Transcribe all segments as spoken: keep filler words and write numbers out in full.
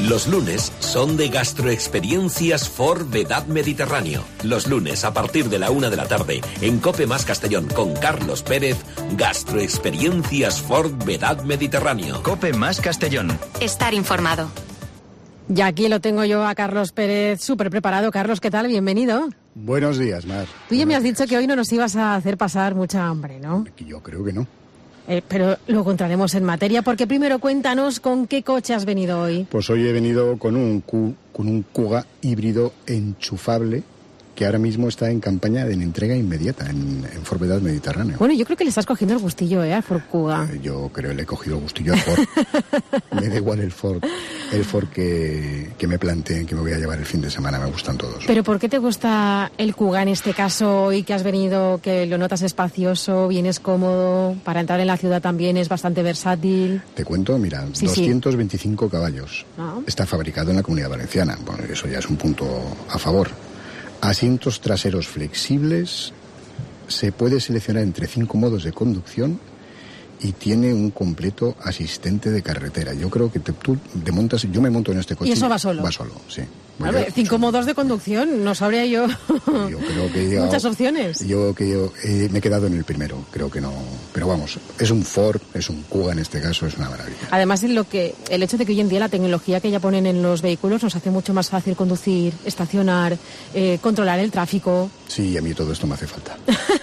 Los lunes son de Gastroexperiencias Ford Vedad Mediterráneo. Los lunes a partir de la una de la tarde en Cope Más Castellón con Carlos Pérez, Gastroexperiencias Ford Vedad Mediterráneo. Cope Más Castellón. Estar informado. Y aquí lo tengo yo a Carlos Pérez, súper preparado. Carlos, ¿qué tal? Bienvenido. Buenos días, Mar. Tú ya me has días. dicho que hoy no nos ibas a hacer pasar mucha hambre, ¿no? Yo creo que no. Eh, pero luego entraremos en materia, porque primero cuéntanos con qué coche has venido hoy. Pues hoy he venido con un, Q, con un Kuga híbrido enchufable que ahora mismo está en campaña de entrega inmediata en, en Ford Vedad Mediterráneo. Bueno, yo creo que le estás cogiendo el gustillo, ¿eh? Al Ford Kuga. Eh, yo creo que le he cogido el gustillo al Ford. Me da igual el Ford, el Ford que, que me planteen, que me voy a llevar el fin de semana. Me gustan todos. ¿Pero por qué te gusta el Kuga en este caso y que has venido, que lo notas espacioso, vienes cómodo, para entrar en la ciudad también es bastante versátil? Te cuento, mira, Sí, doscientos veinticinco sí. caballos. Ah. Está fabricado en la Comunidad Valenciana. Bueno, eso ya es un punto a favor. Asientos traseros flexibles, se puede seleccionar entre cinco modos de conducción y tiene un completo asistente de carretera. Yo creo que te, tú te montas, yo me monto en este coche. ¿Y eso va solo? Va solo, sí. A ver, cinco solo. modos de conducción, no sabría yo. Yo creo que yo, muchas opciones. Yo que yo eh, me he quedado en el primero, creo que no. Pero vamos, es un Ford, es un Kuga en este caso, es una maravilla. Además, lo que, el hecho de que hoy en día la tecnología que ya ponen en los vehículos nos hace mucho más fácil conducir, estacionar, eh, controlar el tráfico. Sí, a mí todo esto me hace falta.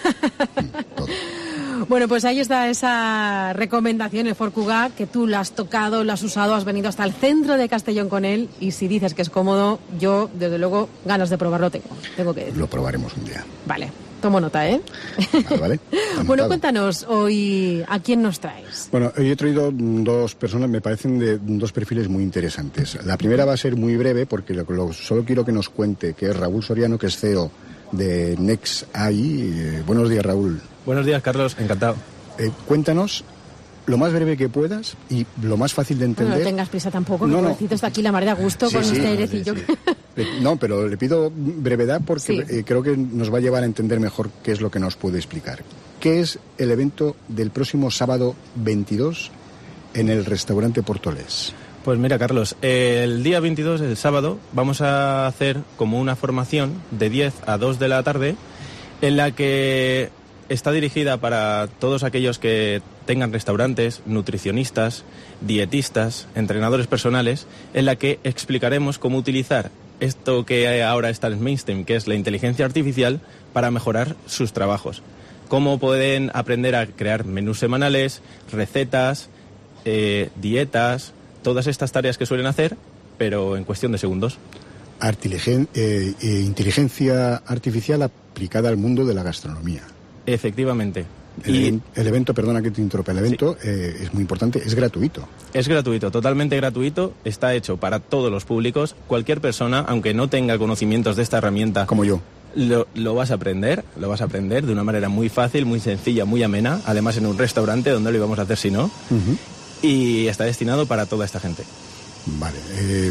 mm, todo. Bueno, pues ahí está esa recomendación, el Ford Kuga, que tú la has tocado, la has usado, has venido hasta el centro de Castellón con él, y si dices que es cómodo, yo, desde luego, ganas de probarlo tengo, tengo que decir. Lo probaremos un día. Vale, tomo nota, ¿eh? Vale, vale. Bueno, cuéntanos hoy, ¿a quién nos traes? Bueno, hoy he traído dos personas, me parecen de dos perfiles muy interesantes. La primera va a ser muy breve, porque lo, lo, solo quiero que nos cuente, que es Raúl Soriano, que es C E O de NextAI. Eh, buenos días, Raúl. Buenos días, Carlos, encantado. Eh, cuéntanos lo más breve que puedas y lo más fácil de entender. No, no tengas prisa tampoco, no, que no. pobrecito está aquí la mar de a gusto sí, con sí, este no, airecillo. sí, sí. No, pero le pido brevedad porque Sí. eh, creo que nos va a llevar a entender mejor qué es lo que nos puede explicar. ¿Qué es el evento del próximo sábado veintidós en el restaurante Portolés? Pues mira, Carlos, el día veintidós, el sábado, vamos a hacer como una formación de diez a dos de la tarde en la que está dirigida para todos aquellos que tengan restaurantes, nutricionistas, dietistas, entrenadores personales, en la que explicaremos cómo utilizar esto que ahora está en mainstream, que es la inteligencia artificial, para mejorar sus trabajos. Cómo pueden aprender a crear menús semanales, recetas, eh, dietas, todas estas tareas que suelen hacer, pero en cuestión de segundos. Artiligen- eh, eh, inteligencia artificial aplicada al mundo de la gastronomía. Efectivamente. El, Y even- el evento, perdona que te interrumpa, el evento sí. eh, es muy importante, es gratuito. es gratuito, totalmente gratuito, está hecho para todos los públicos. Cualquier persona, aunque no tenga conocimientos de esta herramienta, como yo, lo, lo vas a aprender, lo vas a aprender de una manera muy fácil, muy sencilla, muy amena, además en un restaurante donde lo íbamos a hacer si no, uh-huh. y está destinado para toda esta gente. Vale, eh,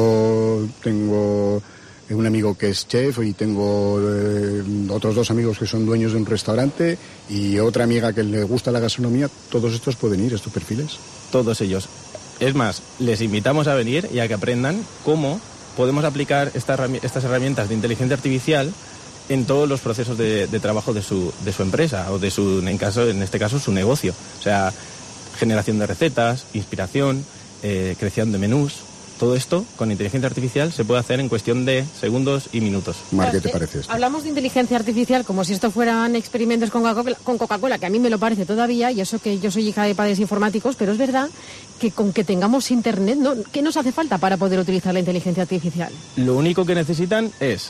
yo tengo un amigo que es chef y tengo eh, otros dos amigos que son dueños de un restaurante y otra amiga que le gusta la gastronomía. ¿Todos estos pueden ir, estos perfiles? Todos ellos. Es más, les invitamos a venir y a que aprendan cómo podemos aplicar esta herrami- estas herramientas de inteligencia artificial en todos los procesos de, de trabajo de su, de su empresa o de su, en, caso, en este caso, su negocio. O sea, generación de recetas, inspiración, eh, creación de menús. Todo esto, con inteligencia artificial, se puede hacer en cuestión de segundos y minutos. Mar, ¿qué te parece esto? Hablamos de inteligencia artificial como si esto fueran experimentos con Coca-Cola, con Coca-Cola, que a mí me lo parece todavía, y eso que yo soy hija de padres informáticos, pero es verdad que con que tengamos internet, ¿no? ¿Qué nos hace falta para poder utilizar la inteligencia artificial? Lo único que necesitan es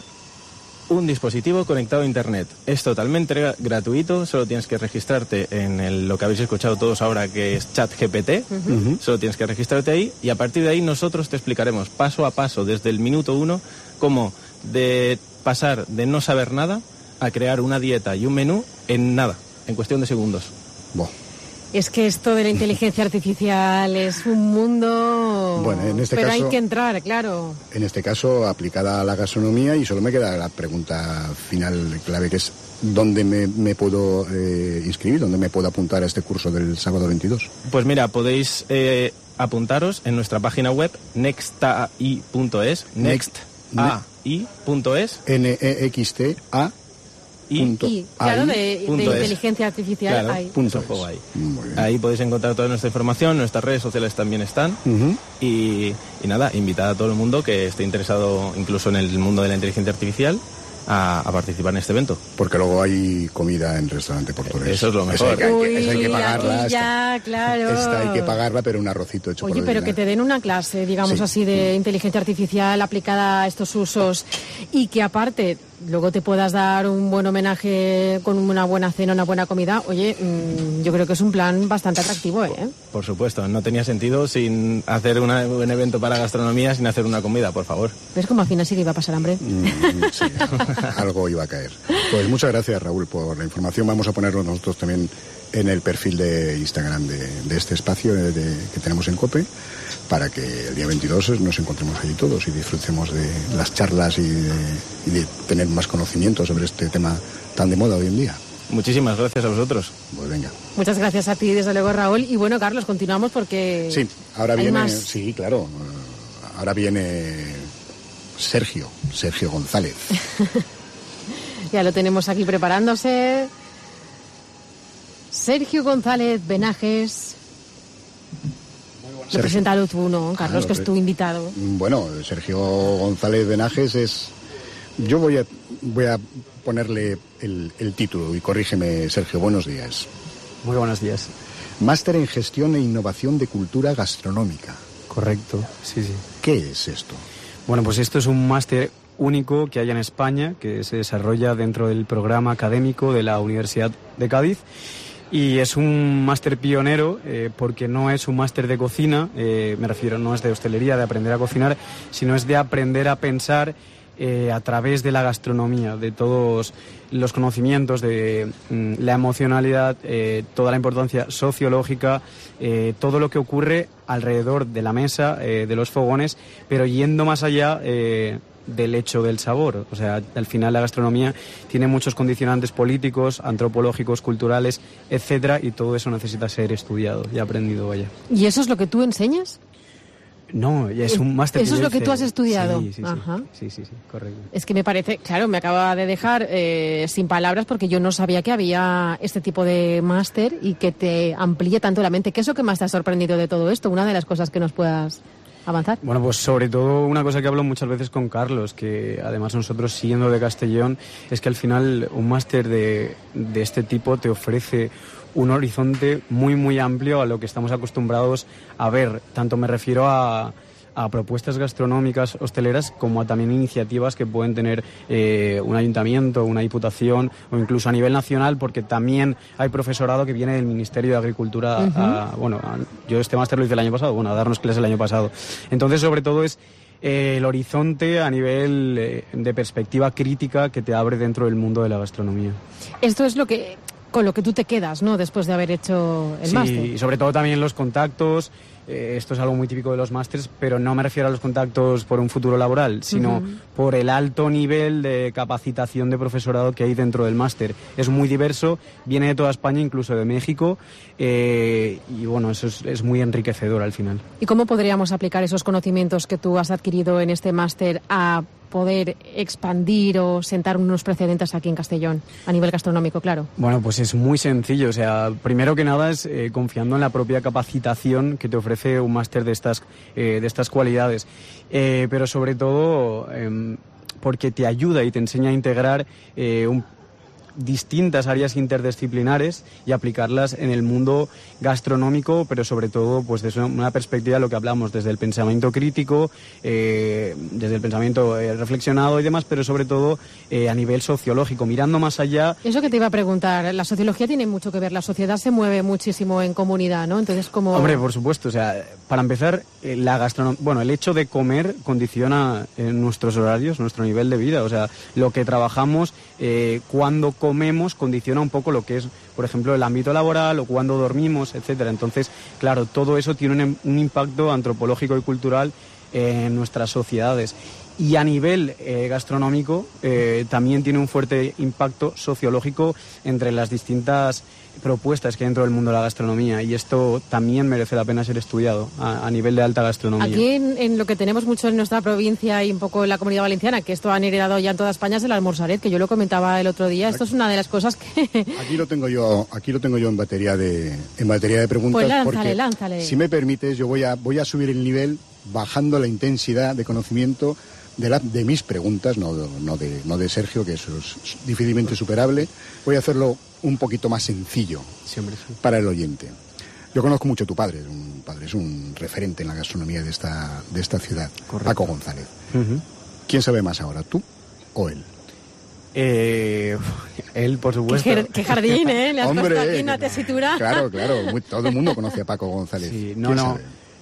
un dispositivo conectado a internet. Es totalmente gra- gratuito, solo tienes que registrarte en el, lo que habéis escuchado todos ahora, que es ChatGPT. Uh-huh. Solo tienes que registrarte ahí y a partir de ahí nosotros te explicaremos paso a paso, desde el minuto uno, cómo de pasar de no saber nada a crear una dieta y un menú en nada, en cuestión de segundos. Buah. Es que esto de la inteligencia artificial es un mundo... Bueno, en este pero caso, hay que entrar, claro. En este caso, aplicada a la gastronomía, y solo me queda la pregunta final clave, que es ¿dónde me, me puedo eh, inscribir? ¿Dónde me puedo apuntar a este curso del sábado veintidós? Pues mira, podéis eh, apuntaros en nuestra página web nextai punto es, nextai punto es. N E X T A Y, punto y claro, de, de punto es. inteligencia artificial Claro, hay. punto es. Ahí. Muy bien. Ahí podéis encontrar toda nuestra información, nuestras redes sociales también están. Uh-huh. y, y nada, invitar a todo el mundo que esté interesado incluso en el mundo de la inteligencia artificial a, a participar en este evento. Porque luego hay comida en restaurante portugués. Eso es lo mejor. Esa hay que, Uy, esa hay que pagarla. aquí ya, esta, claro. esta hay que pagarla, pero un arrocito hecho Oye, por pero Medina. que te den una clase, digamos Sí. así, de inteligencia artificial aplicada a estos usos y que aparte luego te puedas dar un buen homenaje con una buena cena, una buena comida. Oye, mmm, yo creo que es un plan bastante atractivo, ¿eh? Por supuesto, no tenía sentido sin hacer una, un evento para gastronomía, sin hacer una comida, por favor. ¿Ves cómo al final sí que iba a pasar hambre? Mm, sí, algo iba a caer. Pues muchas gracias, Raúl, por la información. Vamos a ponerlo nosotros también en el perfil de Instagram de, de este espacio de, de, que tenemos en COPE, para que el día veintidós nos encontremos allí todos y disfrutemos de las charlas y de, y de tener más conocimiento sobre este tema tan de moda hoy en día. Muchísimas gracias a vosotros. Pues venga. Muchas gracias a ti, desde luego, Raúl. Y bueno, Carlos, continuamos porque... Sí, ahora hay viene... más. Sí, claro. Ahora viene Sergio, Sergio González. Ya lo tenemos aquí preparándose. Sergio González Benajes. Represéntalo tú, ¿no, Carlos, Ah, que es tu invitado? Bueno, Sergio González Benajes es... Yo voy a, voy a ponerle el, el título y corrígeme, Sergio, buenos días. Muy buenos días. Máster en Gestión e Innovación de Cultura Gastronómica. Correcto, sí, sí. ¿Qué es esto? Bueno, pues esto es un máster único que hay en España, que se desarrolla dentro del programa académico de la Universidad de Cádiz. Y es un máster pionero eh, porque no es un máster de cocina, eh, me refiero, no es de hostelería, de aprender a cocinar, sino es de aprender a pensar eh, a través de la gastronomía, de todos los conocimientos, de mm, la emocionalidad, eh, toda la importancia sociológica, eh, todo lo que ocurre alrededor de la mesa, eh, de los fogones, pero yendo más allá... Eh, del hecho del sabor. O sea, al final la gastronomía tiene muchos condicionantes políticos, antropológicos, culturales, etcétera, y todo eso necesita ser estudiado y aprendido, vaya. ¿Y eso es lo que tú enseñas? No, es un máster. ¿Eso es lo que nivel tú has C. estudiado? Sí, sí, sí. Ajá. Sí, sí, sí, correcto. Es que me parece, claro, me acaba de dejar eh, sin palabras porque yo no sabía que había este tipo de máster y que te amplíe tanto la mente. ¿Qué es lo que más te ha sorprendido de todo esto? Una de las cosas que nos puedas avanzar. Bueno, pues sobre todo una cosa que hablo muchas veces con Carlos, que además nosotros siendo de Castellón, es que al final un máster de, de este tipo te ofrece un horizonte muy muy amplio a lo que estamos acostumbrados a ver. Tanto me refiero a, a propuestas gastronómicas hosteleras como a también iniciativas que pueden tener eh, un ayuntamiento, una diputación o incluso a nivel nacional, porque también hay profesorado que viene del Ministerio de Agricultura. Uh-huh. a, bueno, a, yo este máster lo hice el año pasado, bueno, a darnos clases el año pasado. Entonces, sobre todo es eh, el horizonte a nivel eh, de perspectiva crítica que te abre dentro del mundo de la gastronomía. Esto es lo que con lo que tú te quedas, ¿no?, después de haber hecho el sí, máster. Sí, y sobre todo también los contactos. Eh, esto es algo muy típico de los másters, pero no me refiero a los contactos por un futuro laboral, sino uh-huh. por el alto nivel de capacitación de profesorado que hay dentro del máster. Es muy diverso, viene de toda España, incluso de México, eh, y bueno, eso es, es muy enriquecedor al final. ¿Y cómo podríamos aplicar esos conocimientos que tú has adquirido en este máster a poder expandir o sentar unos precedentes aquí en Castellón, a nivel gastronómico, claro? Bueno, pues es muy sencillo. O sea, primero que nada es eh, confiando en la propia capacitación que te ofrece un máster de estas, eh, de estas cualidades. Eh, pero sobre todo eh, porque te ayuda y te enseña a integrar eh, un distintas áreas interdisciplinares y aplicarlas en el mundo gastronómico, pero sobre todo pues desde una perspectiva de lo que hablamos, desde el pensamiento crítico, eh, desde el pensamiento eh, reflexionado y demás, pero sobre todo eh, a nivel sociológico, mirando más allá. Eso que te iba a preguntar, la sociología tiene mucho que ver, la sociedad se mueve muchísimo en comunidad, ¿no? Entonces, como... Hombre, por supuesto, o sea, para empezar, eh, la gastronomía, bueno, el hecho de comer condiciona eh, nuestros horarios, nuestro nivel de vida, o sea, lo que trabajamos, eh, cuándo comemos condiciona un poco lo que es, por ejemplo, el ámbito laboral o cuando dormimos, etcétera. Entonces, claro, todo eso tiene un, un impacto antropológico y cultural en nuestras sociedades. Y a nivel eh, gastronómico eh, también tiene un fuerte impacto sociológico entre las distintas propuestas que hay dentro del mundo de la gastronomía, y esto también merece la pena ser estudiado a, a nivel de alta gastronomía. Aquí en, en lo que tenemos mucho en nuestra provincia y un poco en la Comunidad Valenciana, que esto han heredado ya en toda España, es el almorzaret, que yo lo comentaba el otro día. Esto es una de las cosas que... Aquí lo tengo yo, aquí lo tengo yo en batería de, en batería de preguntas. Pues lánzale, porque, lánzale. Si me permites, yo voy a, voy a subir el nivel bajando la intensidad de conocimiento de, la, de mis preguntas, no, no, de, no de Sergio, que eso es difícilmente superable. Voy a hacerlo un poquito más sencillo Siempre, sí. para el oyente. Yo conozco mucho a tu padre, un padre es un referente en la gastronomía de esta, de esta ciudad, correcto. Paco González. Uh-huh. ¿Quién sabe más ahora, tú o él? Eh, él, por supuesto. Qué, qué jardín, ¿eh? Le has Hombre, puesto aquí una tesitura. Claro, claro, muy, todo el mundo conoce a Paco González. Sí, no, no.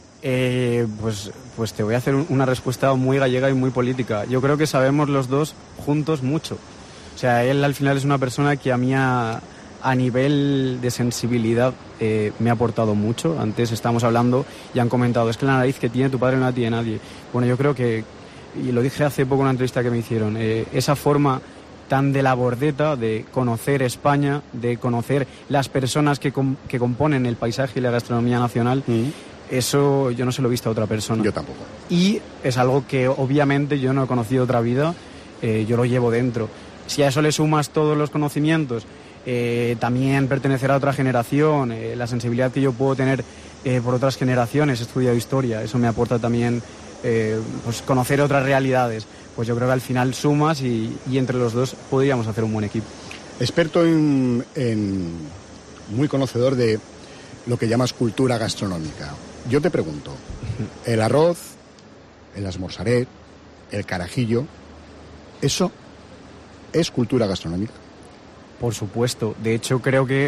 Eh, pues, pues te voy a hacer una respuesta muy gallega y muy política. Yo creo que sabemos los dos juntos mucho. O sea, él al final es una persona que a mí a, a nivel de sensibilidad eh, me ha aportado mucho. Antes estábamos hablando y han comentado, es que la nariz que tiene tu padre no la tiene nadie. Bueno, yo creo que, y lo dije hace poco en una entrevista que me hicieron, eh, esa forma tan de la bordeta de conocer España, de conocer las personas que, com- que componen el paisaje y la gastronomía nacional, mm. eso yo no se lo he visto a otra persona. Yo tampoco. Y es algo que obviamente yo no he conocido otra vida, eh, yo lo llevo dentro. Si a eso le sumas todos los conocimientos, eh, también pertenecer a otra generación, eh, la sensibilidad que yo puedo tener eh, por otras generaciones, he estudiado historia, eso me aporta también eh, pues conocer otras realidades. Pues yo creo que al final sumas y, y entre los dos podríamos hacer un buen equipo. Experto en, en muy conocedor de lo que llamas cultura gastronómica. Yo te pregunto, el arroz, el esmorzaret, el carajillo, ¿eso es cultura gastronómica? Por supuesto. De hecho, creo que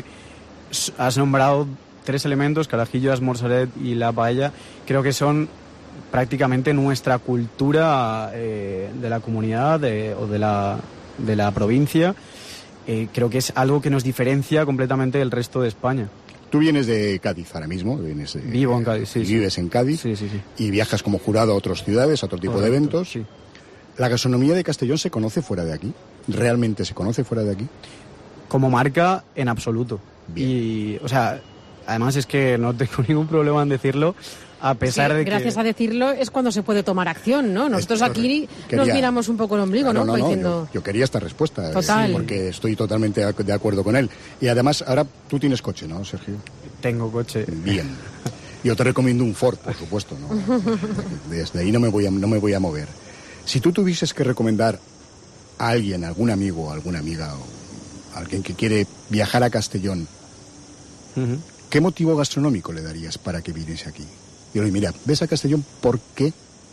has nombrado tres elementos, carajillo, esmorzaret y la paella. Creo que son prácticamente nuestra cultura eh, de la comunidad de, o de la, de la provincia. Eh, creo que es algo que nos diferencia completamente del resto de España. Tú vienes de Cádiz ahora mismo. Vienes de, Vivo en Cádiz, sí. Y vives sí. en Cádiz. Sí, sí, sí. Y viajas como jurado a otras ciudades, a otro tipo Correcto, de eventos. Sí. ¿La gastronomía de Castellón se conoce fuera de aquí? ¿Realmente se conoce fuera de aquí? Como marca, en absoluto. Bien. Y, o sea, además es que no tengo ningún problema en decirlo, a pesar sí, de gracias que... Gracias a decirlo es cuando se puede tomar acción, ¿no? Nosotros es, aquí quería... nos miramos un poco el ombligo, no, ¿no? no, no diciendo... yo, yo quería esta respuesta. Total. Eh, porque estoy totalmente de acuerdo con él. Y además, ahora tú tienes coche, ¿no, Sergio? Tengo coche. Bien. Yo te recomiendo un Ford, por supuesto, ¿no? Desde ahí no me voy a, no me voy a mover. Si tú tuvieses que recomendar a alguien, algún amigo, alguna amiga, o alguien que quiere viajar a Castellón, uh-huh. ¿qué motivo gastronómico le darías para que viniese aquí? Y yo, mira, ¿ves a Castellón por qué?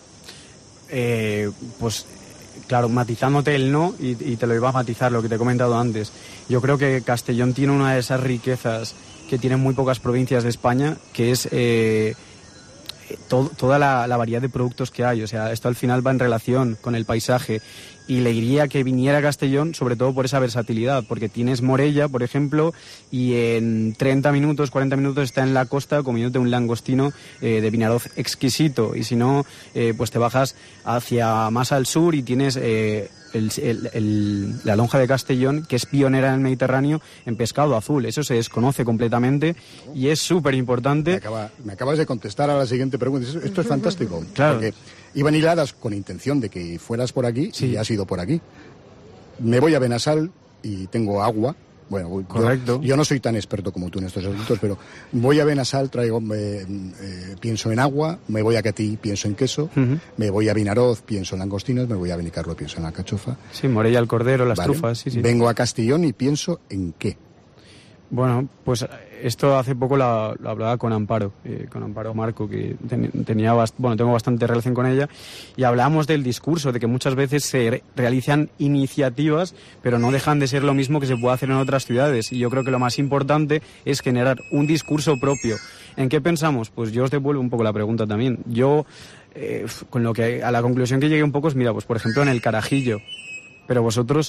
Eh, pues, claro, matizándote el no, y, y te lo iba a matizar lo que te he comentado antes. Yo creo que Castellón tiene una de esas riquezas que tienen muy pocas provincias de España, que es eh, to- toda la, la variedad de productos que hay. O sea, esto al final va en relación con el paisaje. Y le diría que viniera a Castellón, sobre todo por esa versatilidad, porque tienes Morella, por ejemplo, y en treinta minutos, cuarenta minutos está en la costa comiéndote un langostino eh, de Vinaroz exquisito. Y si no, eh, pues te bajas hacia más al sur y tienes eh, el, el, el, la lonja de Castellón, que es pionera en el Mediterráneo en pescado azul. Eso se desconoce completamente y es súper importante. Me, acaba, me acabas de contestar a la siguiente pregunta. Esto es fantástico. Claro. Porque iban hiladas con intención de que fueras por aquí, sí. y has ido por aquí. Me voy a Benasal y tengo agua. Bueno, correcto. Yo, yo no soy tan experto como tú en estos asuntos, pero voy a Benasal, traigo, eh, eh, pienso en agua, me voy a Catí, pienso en queso, uh-huh. me voy a Vinaroz, pienso en langostinos, me voy a Benicarlo, pienso en la cachofa. Sí, Morella, el cordero, las vale. trufas, sí, sí. Vengo a Castellón y pienso en qué. Bueno, pues esto hace poco lo, lo hablaba con Amparo, eh, con Amparo Marco, que ten, tenía bast- bueno, tengo bastante relación con ella, y hablábamos del discurso, de que muchas veces se re- realizan iniciativas, pero no dejan de ser lo mismo que se puede hacer en otras ciudades, y yo creo que lo más importante es generar un discurso propio. ¿En qué pensamos? Pues yo os devuelvo un poco la pregunta también. Yo, eh, con lo que a la conclusión que llegué un poco es, mira, pues por ejemplo en el carajillo, pero vosotros...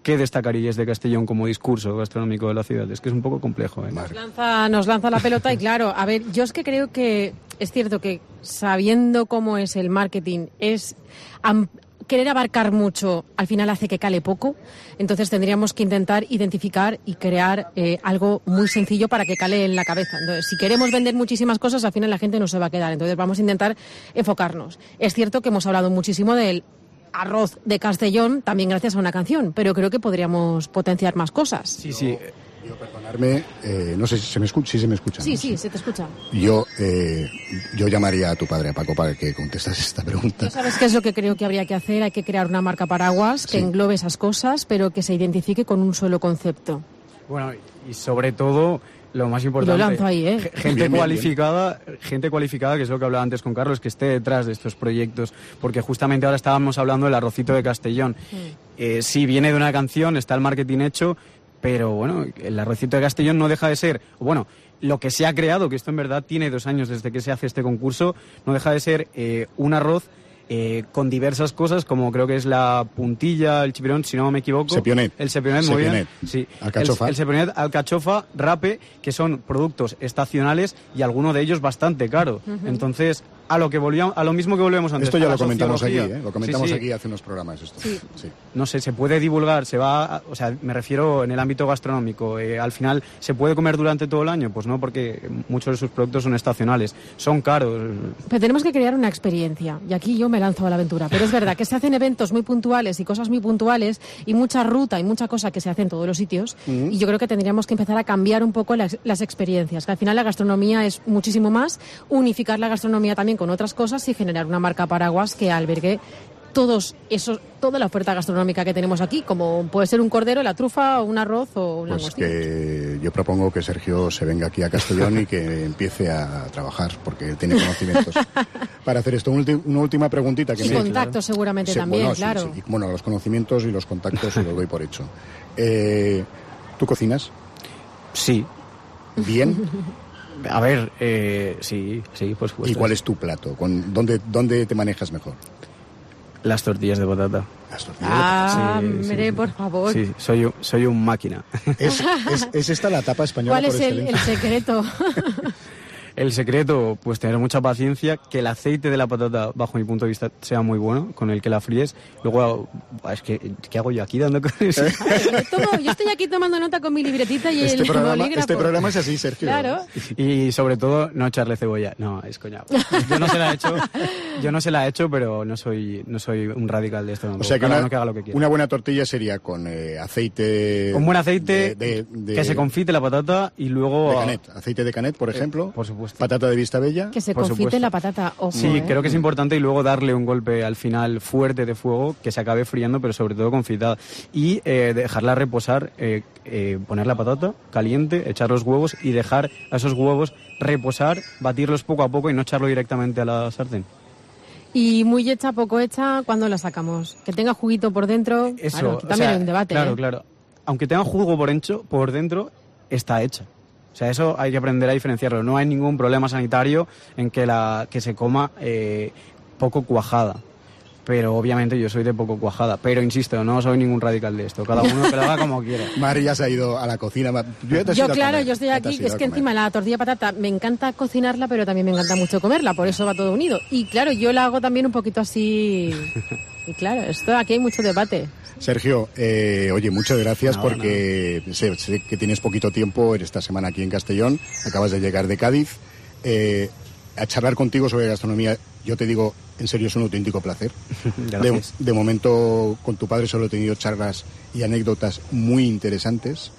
¿qué destacaríais de Castellón como discurso gastronómico de la ciudad? Es que es un poco complejo, ¿eh? Nos lanza, nos lanza la pelota y claro, a ver, yo es que creo que es cierto que sabiendo cómo es el marketing, es am- querer abarcar mucho, al final hace que cale poco, entonces tendríamos que intentar identificar y crear eh, algo muy sencillo para que cale en la cabeza. Entonces, si queremos vender muchísimas cosas, al final la gente no se va a quedar, entonces vamos a intentar enfocarnos. Es cierto que hemos hablado muchísimo del arroz de Castellón, también gracias a una canción, pero creo que podríamos potenciar más cosas. Sí, sí. Yo, perdonarme, eh, no sé si se me escucha. Sí, se me escucha. Sí, ¿no? sí, se te escucha. Yo, eh, yo llamaría a tu padre, a Paco, para que contestase esta pregunta. ¿Ya sabes qué es lo que creo que habría que hacer? Hay que crear una marca paraguas que Sí. englobe esas cosas, pero que se identifique con un solo concepto. Bueno, y sobre todo, lo más importante, Y lo lanzo ahí, ¿eh? ge- gente Bien, bien, cualificada, gente cualificada, que es lo que hablaba antes con Carlos, que esté detrás de estos proyectos, porque justamente ahora estábamos hablando del arrocito de Castellón. Eh, sí, viene de una canción, está el marketing hecho, pero bueno, el arrocito de Castellón no deja de ser, bueno, lo que se ha creado, que esto en verdad tiene dos años desde que se hace este concurso, no deja de ser eh, un arroz eh, con diversas cosas, como creo que es la puntilla, el chipirón, si no me equivoco. Sepionet. El sepionet, muy bien. Sepionet. Sí. Alcachofa. El, el sepionet, alcachofa, rape, que son productos estacionales y alguno de ellos bastante caro. Entonces, a lo que volvíamos, a lo mismo que volvemos antes. Esto ya a la lo comentamos aquí, sociología. ¿eh? Lo comentamos Sí, sí. aquí hace unos programas. Esto. Sí. Sí. No sé, se puede divulgar, se va, a- o sea, me refiero en el ámbito gastronómico. Eh, al final, ¿se puede comer durante todo el año? Pues no, porque muchos de sus productos son estacionales, son caros. Pero tenemos que crear una experiencia, y aquí yo me lanzo a la aventura. Pero es verdad que se hacen eventos muy puntuales y cosas muy puntuales, y mucha ruta y mucha cosa que se hace en todos los sitios, y yo creo que tendríamos que empezar a cambiar un poco las, las experiencias, que al final la gastronomía es muchísimo más, unificar la gastronomía también con otras cosas y generar una marca paraguas que albergue todos esos, toda la oferta gastronómica que tenemos aquí, como puede ser un cordero, la trufa, o un arroz o un Pues langostino. que yo propongo que Sergio se venga aquí a Castellón y que empiece a trabajar, porque él tiene conocimientos para hacer esto. Un ulti- una última preguntita que Y me... contactos seguramente Sí, también, bueno, sí, claro. sí. Y, bueno, los conocimientos y los contactos se los doy por hecho. Eh, ¿Tú cocinas? Sí. ¿Bien? A ver, eh, sí, sí, por supuesto. ¿Y cuál es tu plato? ¿Con, dónde, ¿Dónde te manejas mejor? Las tortillas de patata. Las tortillas. Ah, Sí, sí, hombre, sí. por favor. Sí, soy, un- soy un máquina. ¿Es, es, es esta la tapa española ¿Cuál por es el, el excelencia? secreto? El secreto, pues tener mucha paciencia, que el aceite de la patata, bajo mi punto de vista, sea muy bueno, con el que la fríes. Luego, es que, ¿qué hago yo aquí dando con eso? Yo, tomo- yo estoy aquí tomando nota con mi libretita y Este el programa, bolígrafo. este programa es así, Sergio. Claro. Y sobre todo, no echarle cebolla. No, es coña. Yo no se la he hecho, yo no se la he hecho, pero no soy, no soy un radical de esto. O sea que Cada una, uno que haga lo que quiera. una buena tortilla sería con eh, aceite... Con buen aceite, de, de- de- que se confite la patata y luego... de canet. Aceite de canet, por ejemplo. por supuesto. Patata de vista bella. Que se Por confite supuesto. la patata, ojo. Sí, ¿eh? creo que es importante y luego darle un golpe al final fuerte de fuego que se acabe friendo, pero sobre todo confitada. Y eh, dejarla reposar, eh, eh, poner la patata caliente, echar los huevos y dejar a esos huevos reposar, batirlos poco a poco y no echarlo directamente a la sartén. Y muy hecha, poco hecha, ¿cuándo la sacamos? Que tenga juguito por dentro. Eso, Claro, aquí o también sea, hay un debate. Claro, ¿eh? claro. Aunque tenga jugo por, encho, por dentro, está hecha. O sea, eso hay que aprender a diferenciarlo. No hay ningún problema sanitario en que, la, que se coma eh, poco cuajada. Pero obviamente yo soy de poco cuajada. Pero insisto, no soy ningún radical de esto. Cada uno que lo haga como quiera. Mari ya se ha ido a la cocina. Ma- ya te has Yo, ido a claro, comer. yo estoy Ya te has aquí. ido Es a que comer. encima la tortilla de patata me encanta cocinarla, pero también me encanta mucho comerla. Por eso va todo unido. Y claro, yo la hago también un poquito así. Y claro, esto aquí hay mucho debate. Sergio, eh, oye, muchas gracias Nada, porque sé, sé que tienes poquito tiempo en esta semana aquí en Castellón, acabas de llegar de Cádiz. Eh, a charlar contigo sobre gastronomía, yo te digo, en serio, es un auténtico placer. De, Gracias. de momento, con tu padre solo he tenido charlas y anécdotas muy interesantes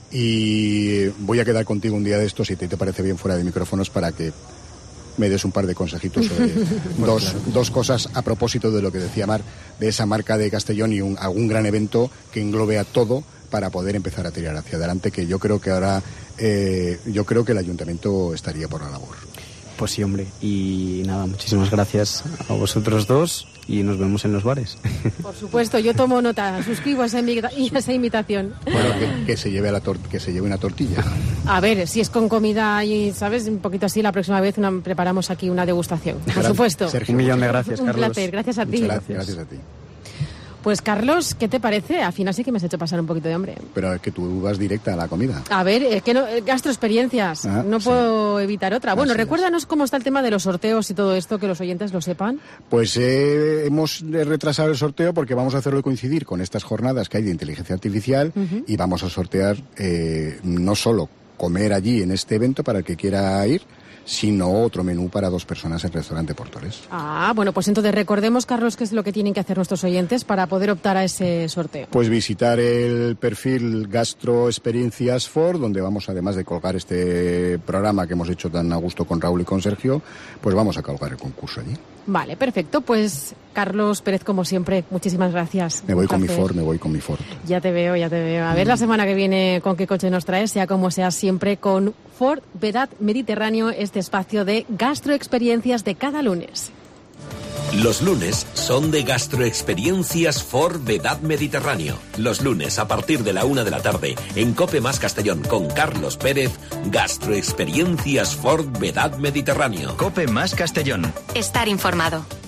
y voy a quedar contigo un día de estos, si te, te parece bien, fuera de micrófonos, para que me des un par de consejitos sobre dos, dos cosas a propósito de lo que decía Mar, de esa marca de Castellón y un, algún gran evento que englobe a todo para poder empezar a tirar hacia adelante, que yo creo que ahora, eh, yo creo que el ayuntamiento estaría por la labor. Pues sí, hombre. Y nada, muchísimas gracias a vosotros dos y nos vemos en los bares. Por supuesto, yo tomo nota, suscribo a esa, invita- y a esa invitación. Bueno, que, que se lleve a la tor- que se lleve una tortilla. A ver, si es con comida y, ¿sabes? Un poquito así, la próxima vez una- preparamos aquí una degustación. Por Gracias, supuesto. Sergio. Un millón de gracias, Un Carlos. placer, gracias a ti. Muchas gracias, gracias a ti. Pues Pues Carlos, ¿qué te parece? Al final sí que me has hecho pasar un poquito de hambre. Pero es que tú vas directa a la comida. A ver, es que no, gastroexperiencias, Ah, no sí. puedo evitar otra. Bueno, Así es. recuérdanos cómo está el tema de los sorteos y todo esto, que los oyentes lo sepan. Pues eh, hemos retrasado el sorteo porque vamos a hacerlo coincidir con estas jornadas que hay de inteligencia artificial uh-huh. y vamos a sortear eh, no solo comer allí en este evento para el que quiera ir, sino otro menú para dos personas en Restaurante Portores. Ah, bueno, pues entonces recordemos, Carlos, qué es lo que tienen que hacer nuestros oyentes para poder optar a ese sorteo. Pues visitar el perfil Gastro Experiencias Ford, donde vamos, además de colgar este programa que hemos hecho tan a gusto con Raúl y con Sergio, pues vamos a colgar el concurso allí. Vale, perfecto. Pues Carlos Pérez, como siempre, muchísimas gracias. Me voy Un con placer. mi Ford, me voy con mi Ford. Ya te veo, ya te veo. A ver la semana que viene con qué coche nos traes, sea como sea, siempre con Ford Vedad Mediterráneo, este espacio de gastroexperiencias de cada lunes. Los lunes son de Gastroexperiencias Ford Vedad Mediterráneo. Los lunes a partir de la una de la tarde en Cope Más Castellón con Carlos Pérez, Gastroexperiencias Ford Vedad Mediterráneo. Cope Más Castellón. Estar informado.